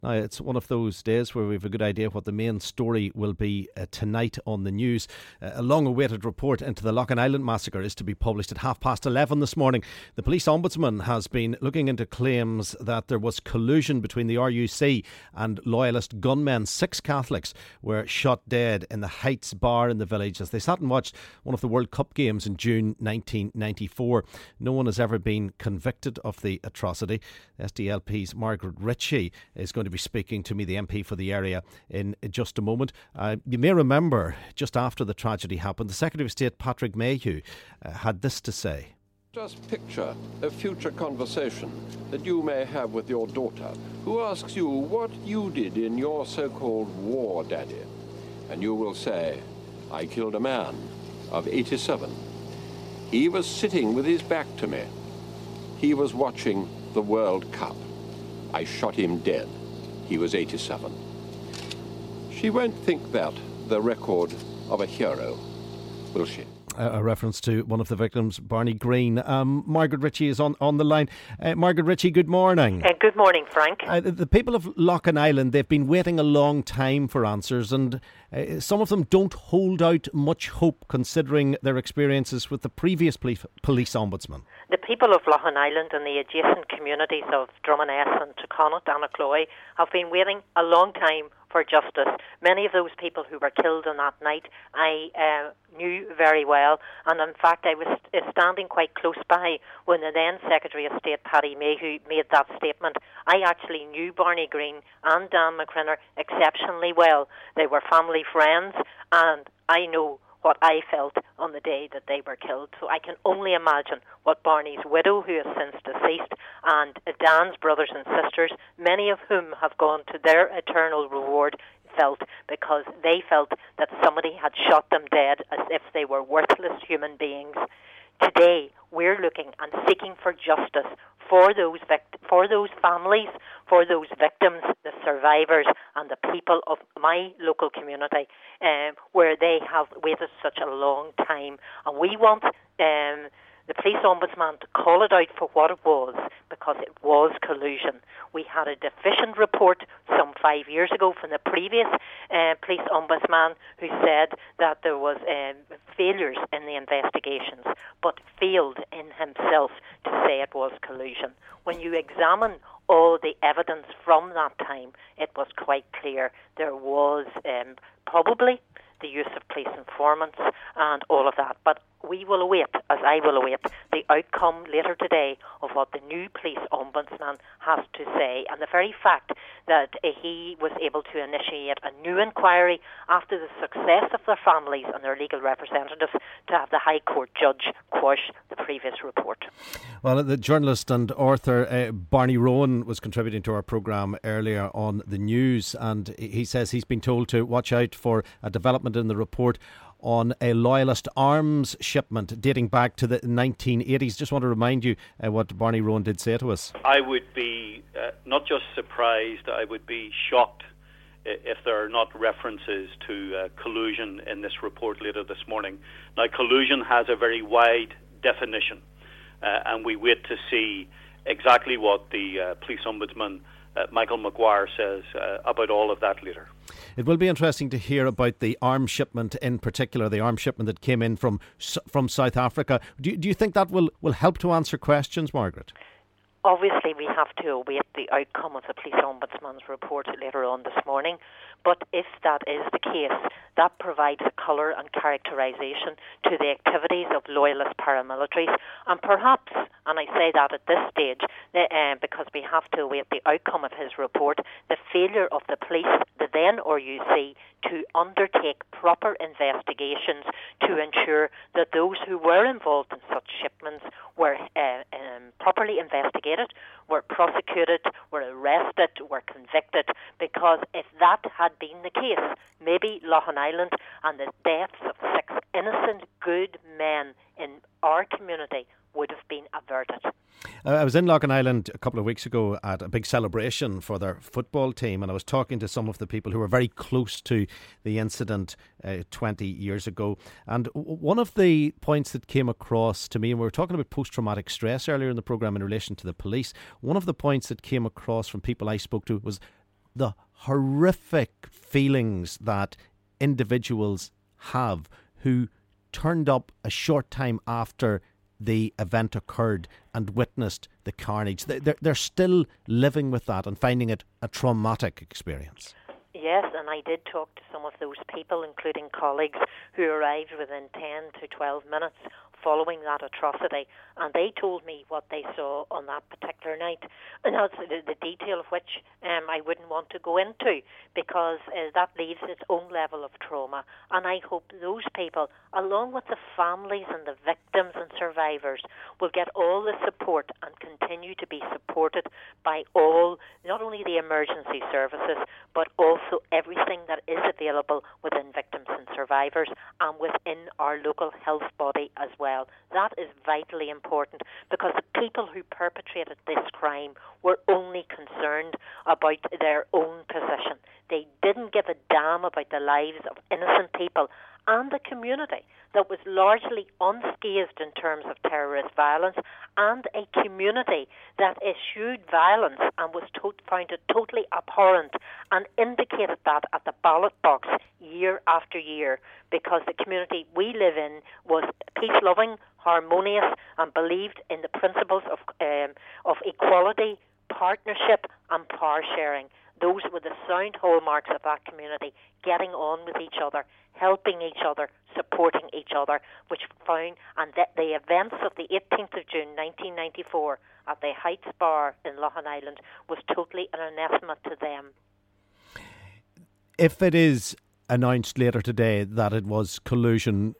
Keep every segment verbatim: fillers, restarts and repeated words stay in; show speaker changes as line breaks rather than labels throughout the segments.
Now, it's one of those days where we have a good idea what the main story will be uh, tonight on the news. Uh, a long-awaited report into the Loughin Island massacre is to be published at half past eleven this morning. The police ombudsman has been looking into claims that there was collusion between the R U C and loyalist gunmen. Six Catholics were shot dead in the Heights bar in the village as they sat and watched one of the World Cup games in June nineteen ninety-four. No one has ever been convicted of the atrocity. S D L P's Margaret Ritchie is going to be speaking to me, the M P for the area, in just a moment. Uh, you may remember, just after the tragedy happened, the Secretary of State, Patrick Mayhew, uh, had this to say.
Just picture a future conversation that you may have with your daughter, who asks you what you did in your so-called war, Daddy. And you will say, I killed a man of eighty-seven. He was sitting with his back to me. He was watching the World Cup. I shot him dead. He was eighty-seven. She won't think that the record of a hero, will she?
A reference to one of the victims, Barney Green. Um, Margaret Ritchie is on, on the line. Uh, Margaret Ritchie, good morning.
Uh, good morning, Frank.
Uh, the, the people of Loughin Island, they've been waiting a long time for answers, and uh, some of them don't hold out much hope considering their experiences with the previous police, police ombudsman.
The people of Loughin Island and the adjacent communities of Drummondess and Tuconut and Achloy have been waiting a long time for justice. Many of those people who were killed on that night I uh, knew very well, and in fact I was uh, standing quite close by when the then Secretary of State Paddy Mayhew made that statement. I actually knew Barney Green and Dan McCrinner exceptionally well. They were family friends, and I know what I felt on the day that they were killed. So I can only imagine what Barney's widow, who is since deceased, and Dan's brothers and sisters, many of whom have gone to their eternal reward, felt, because they felt that somebody had shot them dead as if they were worthless human beings. Today, we're looking and seeking for justice for those vict- for those families, for those victims, the survivors, and the people of my local community, um, where they have waited such a long time. And we want um, the police ombudsman to call it out for what it was, because it was collusion. We had a deficient report some five years ago from the previous uh, police ombudsman who said that there was um, failures in the investigations, but failed in himself to say it was collusion. When you examine all the evidence from that time, it was quite clear there was um, probably the use of police informants and all of that. But we will await, as I will await, the outcome later today of what the new police ombudsman has to say. And the very fact that uh, he was able to initiate a new inquiry after the success of their families and their legal representatives to have the High Court judge quash the previous report.
Well, the journalist and author uh, Barney Rowan was contributing to our programme earlier on the news, and he says he's been told to watch out for a development in the report on a loyalist arms shipment dating back to the nineteen eighties. Just want to remind you uh, what Barney Rowan did say to us.
I would be uh, not just surprised, I would be shocked if there are not references to uh, collusion in this report later this morning. Now, collusion has a very wide definition, uh, and we wait to see exactly what the uh, police ombudsman Uh, Michael Maguire says uh, about all of that later.
It will be interesting to hear about the arms shipment in particular, the arms shipment that came in from from South Africa. Do, do you think that will, will help to answer questions, Margaret?
Obviously, we have to await the outcome of the police ombudsman's report later on this morning. But if that is the case, that provides a colour and characterisation to the activities of loyalist paramilitaries. And perhaps, and I say that at this stage, uh, because we have to await the outcome of his report, the failure of the police, the then R U C, to undertake proper investigations to ensure that those who were involved in such shipments were uh, um, properly investigated, were prosecuted, were arrested, were convicted, because if that had been the case, maybe Loughin Island and the deaths of six innocent, good men in our community would have been averted.
Uh, I was in Loughin Island a couple of weeks ago at a big celebration for their football team, and I was talking to some of the people who were very close to the incident uh, twenty years ago. And w- one of the points that came across to me, and we were talking about post-traumatic stress earlier in the programme in relation to the police, one of the points that came across from people I spoke to was the horrific feelings that individuals have who turned up a short time after the event occurred and witnessed the carnage. They're, they're still living with that and finding it a traumatic experience.
Yes, and I did talk to some of those people, including colleagues who arrived within ten to twelve minutes following that atrocity, and they told me what they saw on that particular night. And that's the, the detail of which um, I wouldn't want to go into, because uh, that leaves its own level of trauma. And I hope those people, along with the families and the victims and survivors, will get all the support and continue to be supported by all, not only the emergency services, but also everything that is available within victims and survivors and within our local health body as well. That is vitally important, because the people who perpetrated this crime were only concerned about their own position. They didn't give a damn about the lives of innocent people and the community that was largely unscathed in terms of terrorist violence, and a community that eschewed violence and was to- found it totally abhorrent and indicated that at the ballot box year after year, because the community we live in was peace-loving, harmonious, and believed in the principles of um, of equality, partnership and power sharing. Those were the sound hallmarks of that community, getting on with each other, helping each other, supporting each other, which found, and that the events of the eighteenth of June nineteen ninety-four at the Heights Bar in Loughin Island was totally an anathema to them.
If it is announced later today that it was collusion,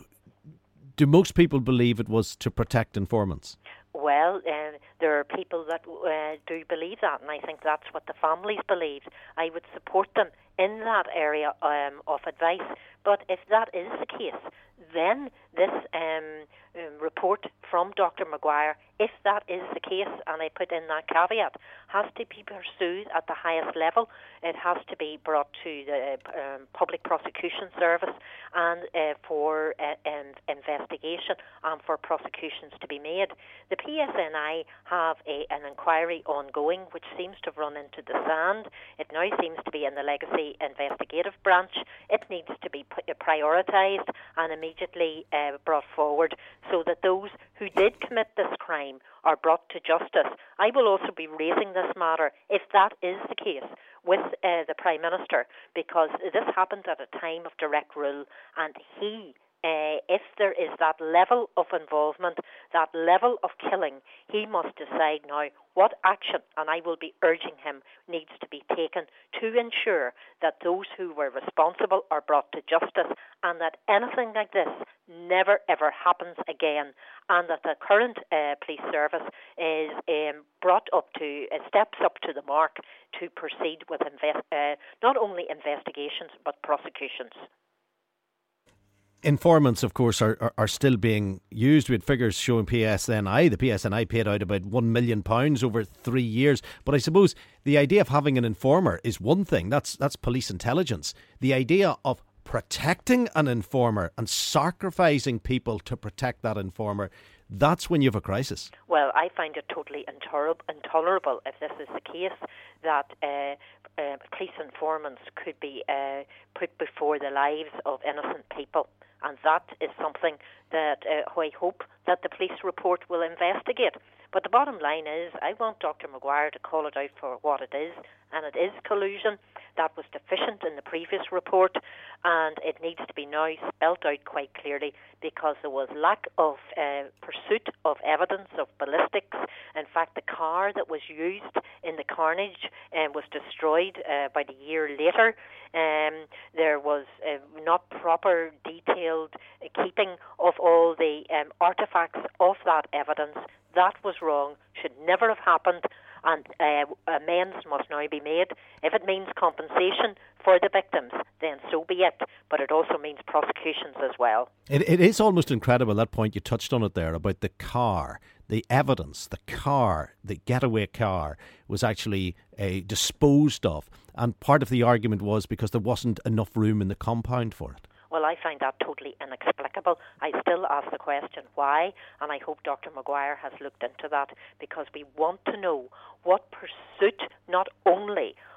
do most people believe it was to protect informants?
Well, uh, there are people that uh, do believe that, and I think that's what the families believe. I would support them in that area um, of advice. But if that is the case, then this um, um, report from Doctor Maguire, if that is the case, and I put in that caveat, has to be pursued at the highest level. It has to be brought to the um, Public Prosecution Service and uh, for uh, an investigation and for prosecutions to be made. The P S N I have a, an inquiry ongoing which seems to have run into the sand. It now seems to be in the Legacy Investigative Branch. It needs to be prioritised and immediately uh, brought forward so that those who did commit this crime are brought to justice. I will also be raising this matter, if that is the case, with uh, the Prime Minister, because this happened at a time of direct rule, and he Uh, if there is that level of involvement, that level of killing, he must decide now what action, and I will be urging him, needs to be taken to ensure that those who were responsible are brought to justice, and that anything like this never ever happens again, and that the current uh, police service is um, brought up to, uh, steps up to the mark to proceed with invest- uh, not only investigations but prosecutions.
Informants, of course, are, are, are still being used. We had figures showing P S N I. The P S N I paid out about one million pounds over three years. But I suppose the idea of having an informer is one thing. That's that's police intelligence. The idea of protecting an informer and sacrificing people to protect that informer, that's when you have a crisis.
Well, I find it totally intoler- intolerable if this is the case, that uh, uh, police informants could be uh, put before the lives of innocent people. And that is something that uh, I hope that the police report will investigate. But the bottom line is, I want Doctor Maguire to call it out for what it is, and it is collusion. That was deficient in the previous report, and it needs to be now spelt out quite clearly, because there was lack of uh, pursuit of evidence of ballistics. In fact, the car that was used in the carnage um, was destroyed uh, about a year later. Um, there was uh, not proper detailed uh, keeping of all the um, artefacts of that evidence. That was wrong, should never have happened, and uh, amends must now be made. If it means compensation for the victims, then so be it, but it also means prosecutions as well.
It, it is almost incredible, that point, you touched on it there, about the car, the evidence, the car, the getaway car was actually uh, disposed of, and part of the argument was because there wasn't enough room in the compound for it.
Well, I find that totally inexplicable. I still ask the question why, and I hope Doctor Maguire has looked into that, because we want to know what pursuit not only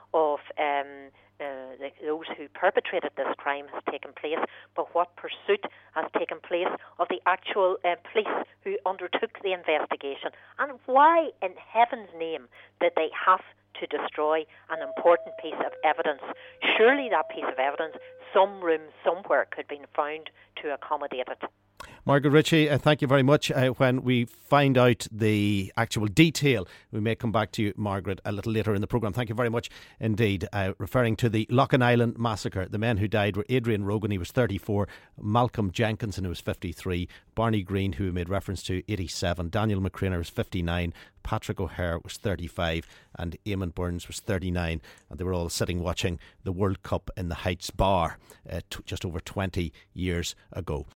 of um, uh, the, those who perpetrated this crime has taken place, but what pursuit has taken place of the actual uh, police who undertook the investigation. And why, in heaven's name, did they have to destroy an important piece of evidence? Surely that piece of evidence, some room somewhere, could have been found to accommodate it.
Margaret Ritchie, uh, thank you very much. Uh, when we find out the actual detail, we may come back to you, Margaret, a little later in the programme. Thank you very much indeed. Uh, referring to the Loughin Island massacre, the men who died were Adrian Rogan, he was thirty-four, Malcolm Jenkinson, who was fifty-three, Barney Green, who we made reference to, eighty-seven, Daniel McCraner was fifty-nine, Patrick O'Hare was thirty-five, and Eamon Burns was thirty-nine. And they were all sitting watching the World Cup in the Heights bar uh, t- just over twenty years ago.